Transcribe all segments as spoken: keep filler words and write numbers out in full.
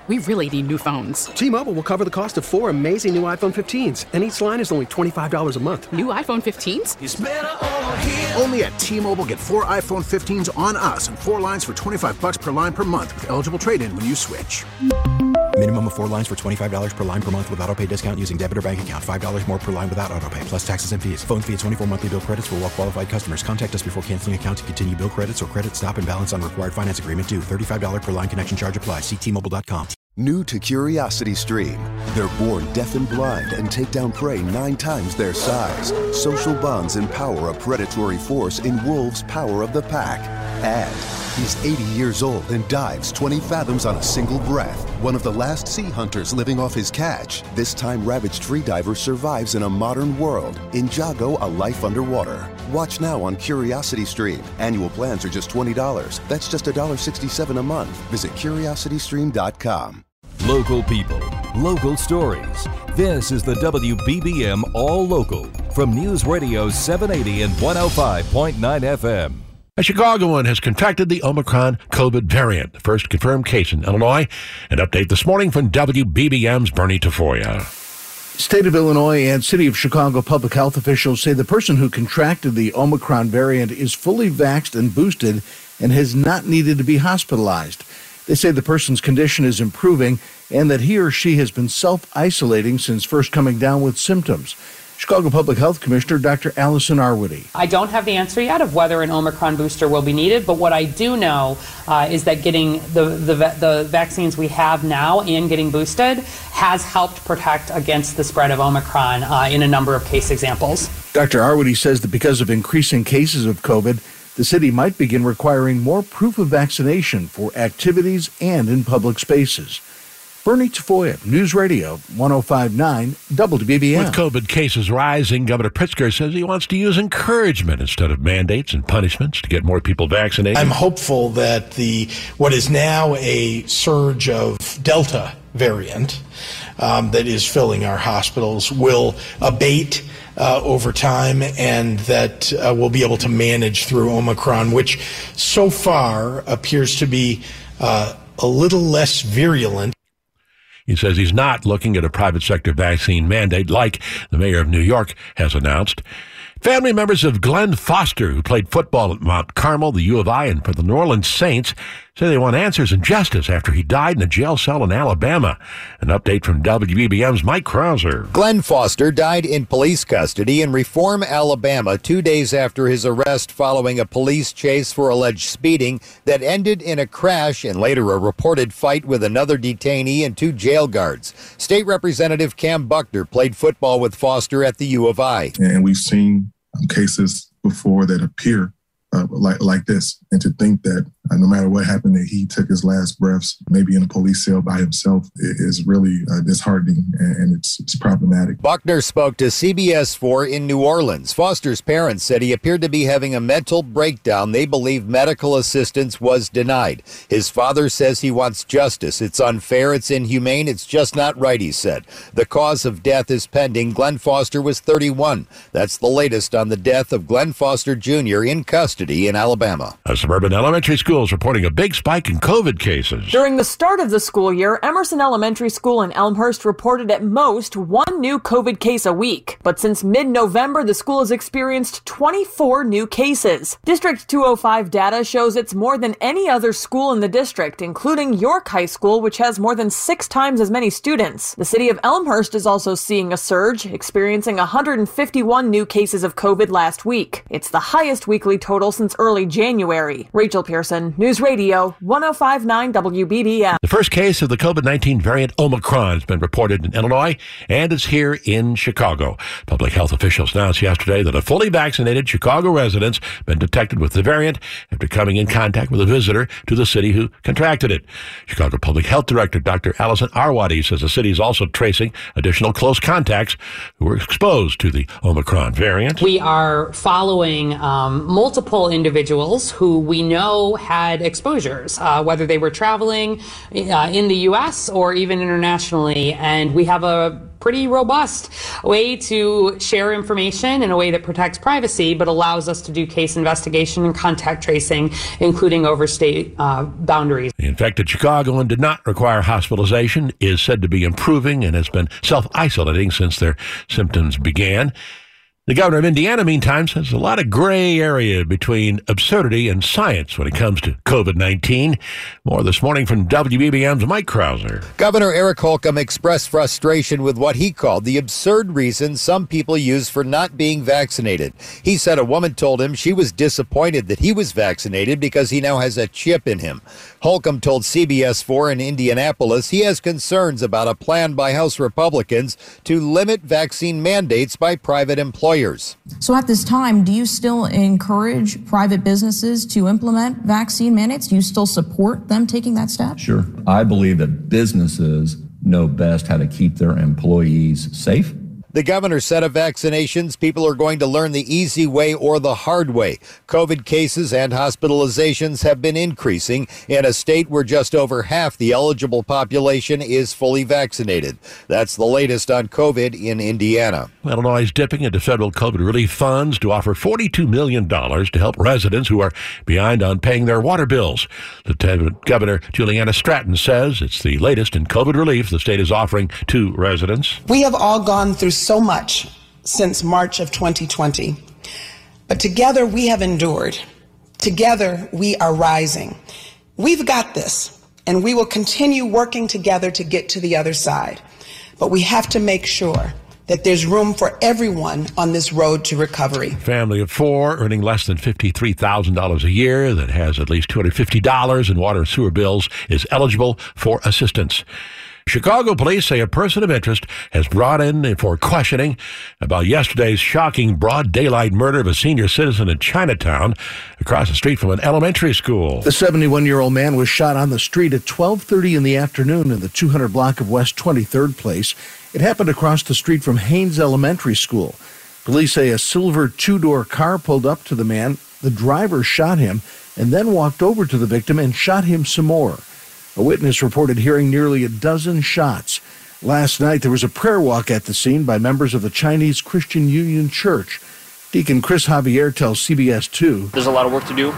We really need new phones. T-Mobile will cover the cost of four amazing new iPhone fifteens, and each line is only twenty-five dollars a month. New iPhone fifteens? It's better over here. Only at T-Mobile, get four iPhone fifteens on us and four lines for twenty-five dollars per line per month with eligible trade-in when you switch. Minimum of four lines for twenty-five dollars per line per month with autopay discount using debit or bank account. five dollars more per line without autopay, plus taxes and fees. Phone fee at twenty-four monthly bill credits for well-qualified customers. Contact us before canceling account to continue bill credits or credit stop and balance on required finance agreement due. thirty-five dollars per line connection charge applies. See T Mobile dot com. New to CuriosityStream. They're born deaf and blind and take down prey nine times their size. Social bonds empower a predatory force in wolves' power of the pack. And he's eighty years old and dives twenty fathoms on a single breath. One of the last sea hunters living off his catch. This time, ravaged freediver survives in a modern world. In Jago, a life underwater. Watch now on CuriosityStream. Annual plans are just twenty dollars. That's just one dollar and sixty-seven cents a month. Visit Curiosity Stream dot com. Local people, local stories. This is the W B B M All Local from News Radio seven eighty and one oh five point nine F M. A Chicagoan has contracted the Omicron COVID variant, the first confirmed case in Illinois. An update this morning from W B B M's Bernie Tafoya. State of Illinois and City of Chicago public health officials say the person who contracted the Omicron variant is fully vaxxed and boosted and has not needed to be hospitalized. They say the person's condition is improving and that he or she has been self-isolating since first coming down with symptoms. Chicago Public Health Commissioner Doctor Allison Arwady. I don't have the answer yet of whether an Omicron booster will be needed, but what I do know uh, is that getting the, the the vaccines we have now and getting boosted has helped protect against the spread of Omicron uh, in a number of case examples. Doctor Arwady says that because of increasing cases of COVID, the city might begin requiring more proof of vaccination for activities and in public spaces. Bernie Tafoya, News Radio one oh five point nine W B B M. With COVID cases rising, Governor Pritzker says he wants to use encouragement instead of mandates and punishments to get more people vaccinated. I'm hopeful that the what is now a surge of Delta variant um, that is filling our hospitals will abate Uh, over time, and that uh, we'll be able to manage through Omicron, which so far appears to be uh, a little less virulent. He says he's not looking at a private sector vaccine mandate like the mayor of New York has announced. Family members of Glenn Foster, who played football at Mount Carmel, the U of I, and for the New Orleans Saints, say they want answers and justice after he died in a jail cell in Alabama. An update from W B B M's Mike Krauser. Glenn Foster died in police custody in Reform, Alabama, two days after his arrest following a police chase for alleged speeding that ended in a crash and later a reported fight with another detainee and two jail guards. State Representative Cam Buckner played football with Foster at the U of I. And we've seen cases before that appear uh, like like this, and to think that uh, no matter what happened, that he took his last breaths maybe in a police cell by himself is really uh, disheartening, and, and it's, it's problematic. Buckner spoke to C B S four in New Orleans. Foster's parents said he appeared to be having a mental breakdown. They believe medical assistance was denied. His father says he wants justice. It's unfair, it's inhumane, it's just not right, he said. The cause of death is pending. Glenn Foster was thirty-one. That's the latest on the death of Glenn Foster Junior in custody in Alabama. A suburban elementary school is reporting a big spike in COVID cases. During the start of the school year, Emerson Elementary School in Elmhurst reported at most one new COVID case a week. But since mid-November, the school has experienced twenty-four new cases. District two oh five data shows it's more than any other school in the district, including York High School, which has more than six times as many students. The city of Elmhurst is also seeing a surge, experiencing one hundred fifty-one new cases of COVID last week. It's the highest weekly total since early January. Rachel Pearson, News Radio one oh five point nine W B B M. The first case of the COVID nineteen variant Omicron has been reported in Illinois and is here in Chicago. Public health officials announced yesterday that a fully vaccinated Chicago resident's been detected with the variant after coming in contact with a visitor to the city who contracted it. Chicago Public Health Director Doctor Allison Arwady says the city is also tracing additional close contacts who were exposed to the Omicron variant. We are following um, multiple individuals who we know have had exposures, uh, whether they were traveling uh, in the U S or even internationally. And we have a pretty robust way to share information in a way that protects privacy, but allows us to do case investigation and contact tracing, including over state uh, boundaries. The infected Chicagoan did not require hospitalization, is said to be improving, and has been self-isolating since their symptoms began. The governor of Indiana, meantime, says a lot of gray area between absurdity and science when it comes to COVID nineteen. More this morning from W B B M's Mike Krauser. Governor Eric Holcomb expressed frustration with what he called the absurd reasons some people use for not being vaccinated. He said a woman told him she was disappointed that he was vaccinated because he now has a chip in him. Holcomb told C B S four in Indianapolis he has concerns about a plan by House Republicans to limit vaccine mandates by private employers. So at this time, do you still encourage private businesses to implement vaccine mandates? Do you still support them taking that step? Sure. I believe that businesses know best how to keep their employees safe. The governor said of vaccinations, people are going to learn the easy way or the hard way. COVID cases and hospitalizations have been increasing in a state where just over half the eligible population is fully vaccinated. That's the latest on COVID in Indiana. Illinois is dipping into federal COVID relief funds to offer forty-two million dollars to help residents who are behind on paying their water bills. Lieutenant Governor Juliana Stratton says it's the latest in COVID relief the state is offering to residents. We have all gone through so much since March of twenty twenty, but together we have endured. Together we are rising. We've got this, and we will continue working together to get to the other side. But we have to make sure that there's room for everyone on this road to recovery. Family of four earning less than fifty-three thousand dollars a year that has at least two hundred fifty dollars in water and sewer bills is eligible for assistance. Chicago police say a person of interest has brought in for questioning about yesterday's shocking broad daylight murder of a senior citizen in Chinatown across the street from an elementary school. The seventy-one-year-old man was shot on the street at twelve thirty in the afternoon in the two hundred block of West twenty-third Place. It happened across the street from Haynes Elementary School. Police say a silver two-door car pulled up to the man. The driver shot him and then walked over to the victim and shot him some more. A witness reported hearing nearly a dozen shots. Last night, there was a prayer walk at the scene by members of the Chinese Christian Union Church. Deacon Chris Javier tells C B S two. There's a lot of work to do,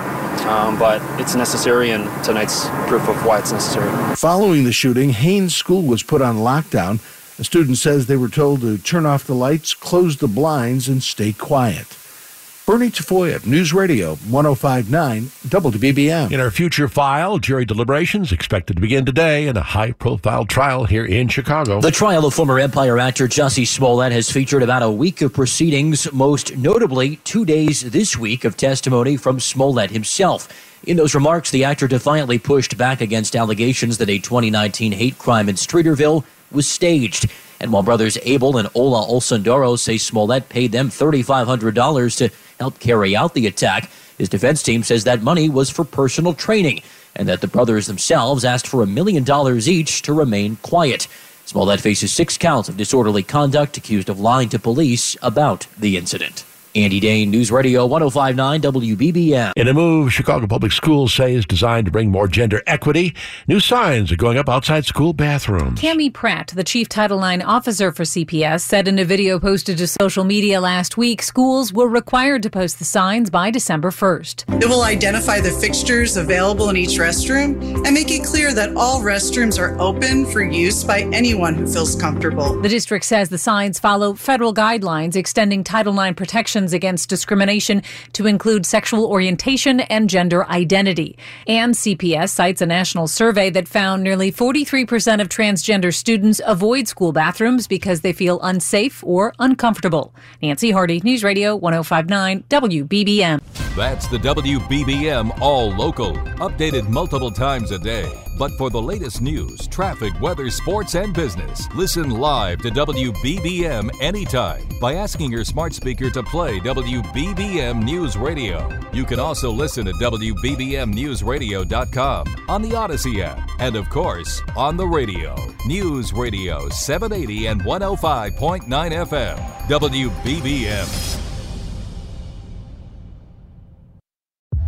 um, but it's necessary, and tonight's proof of why it's necessary. Following the shooting, Haynes School was put on lockdown. A student says they were told to turn off the lights, close the blinds, and stay quiet. Bernie Tafoya, News Radio one oh five point nine W B B M. In our future file, jury deliberations expected to begin today in a high-profile trial here in Chicago. The trial of former Empire actor Jussie Smollett has featured about a week of proceedings, most notably two days this week of testimony from Smollett himself. In those remarks, the actor defiantly pushed back against allegations that a twenty nineteen hate crime in Streeterville was staged. And while brothers Abel and Ola Olsundoro say Smollett paid them three thousand five hundred dollars to help carry out the attack, his defense team says that money was for personal training and that the brothers themselves asked for a million dollars each to remain quiet. Smollett faces six counts of disorderly conduct, accused of lying to police about the incident. Andy Dane, News Radio one oh five point nine W B B M. In a move Chicago Public Schools say is designed to bring more gender equity, new signs are going up outside school bathrooms. Cami Pratt, the chief Title nine officer for C P S, said in a video posted to social media last week, schools were required to post the signs by December first. It will identify the fixtures available in each restroom and make it clear that all restrooms are open for use by anyone who feels comfortable. The district says the signs follow federal guidelines extending Title nine protections against discrimination to include sexual orientation and gender identity. And C P S cites a national survey that found nearly forty-three percent of transgender students avoid school bathrooms because they feel unsafe or uncomfortable. Nancy Hardy, News Radio one oh five point nine W B B M. That's the W B B M All Local, updated multiple times a day. But for the latest news, traffic, weather, sports, and business, listen live to W B B M anytime by asking your smart speaker to play W B B M News Radio. You can also listen at W B B M news radio dot com, on the Odyssey app, and of course, on the radio. News Radio seven eighty and one oh five point nine F M, W B B M.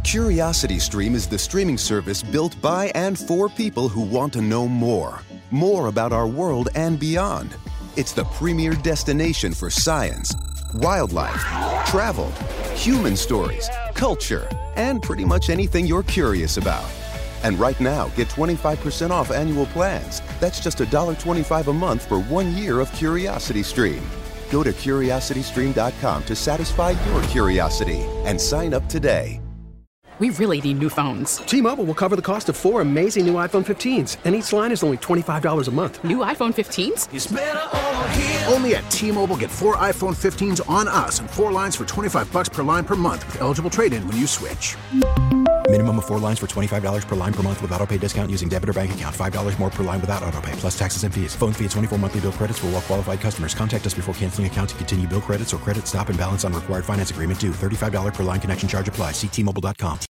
CuriosityStream is the streaming service built by and for people who want to know more. More about our world and beyond. It's the premier destination for science, wildlife, travel, human stories, culture, and pretty much anything you're curious about. And right now, get twenty-five percent off annual plans. That's just one dollar twenty-five a month for one year of CuriosityStream. Go to curiosity stream dot com to satisfy your curiosity and sign up today. We really need new phones. T-Mobile will cover the cost of four amazing new iPhone fifteens, and each line is only twenty-five dollars a month. New iPhone fifteens? It's better over here. Only at T-Mobile, get four iPhone fifteens on us and four lines for twenty-five bucks per line per month with eligible trade-in when you switch. Minimum of four lines for twenty-five dollars per line per month with autopay discount using debit or bank account. five dollars more per line without autopay, plus taxes and fees. Phone fee at twenty-four monthly bill credits for well-qualified customers. Contact us before canceling account to continue bill credits or credit stop and balance on required finance agreement due. thirty-five dollars per line connection charge applies. See T Mobile dot com.